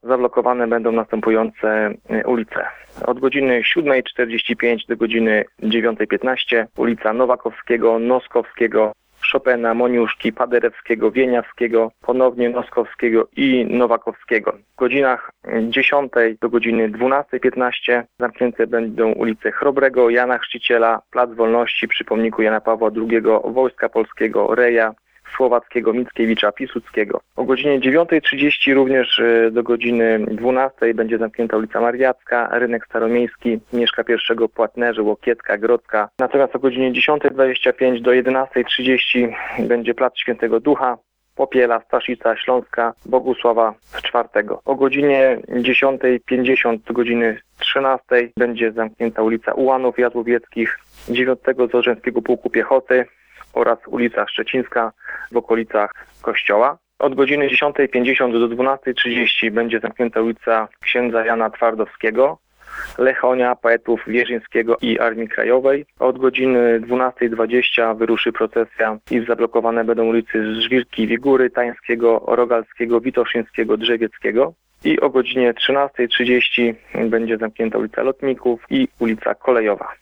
zablokowane będą następujące ulice. Od godziny 7:45 do godziny 9:15 ulica Nowakowskiego, Noskowskiego, Chopina, Moniuszki, Paderewskiego, Wieniawskiego, ponownie Noskowskiego i Nowakowskiego. W godzinach 10 do godziny 12:15 zamknięte będą ulice Chrobrego, Jana Chrzciciela, Plac Wolności przy pomniku Jana Pawła II, Wojska Polskiego, Reja, Słowackiego, Mickiewicza, Piłsudskiego. O godzinie 9:30 również do godziny 12 będzie zamknięta ulica Mariacka, Rynek Staromiejski, Mieszka I, Płatnerzy, Łokietka, Grodzka. Natomiast o godzinie 10:25 do 11:30 będzie Plac Świętego Ducha, Popiela, Staszica, Śląska, Bogusława IV. O godzinie 10:50 do godziny 13 będzie zamknięta ulica Ułanów Jazłowieckich, 9 Zorzeńskiego Pułku Piechoty oraz ulica Szczecińska w okolicach Kościoła. Od godziny 10:50 do 12:30 będzie zamknięta ulica Księdza Jana Twardowskiego, Lechonia, Poetów Wierzyńskiego i Armii Krajowej. Od godziny 12:20 wyruszy procesja i zablokowane będą ulicy Żwirki, Wigury, Tańskiego, Rogalskiego, Witoszyńskiego, Drzewieckiego. I o godzinie 13:30 będzie zamknięta ulica Lotników i ulica Kolejowa.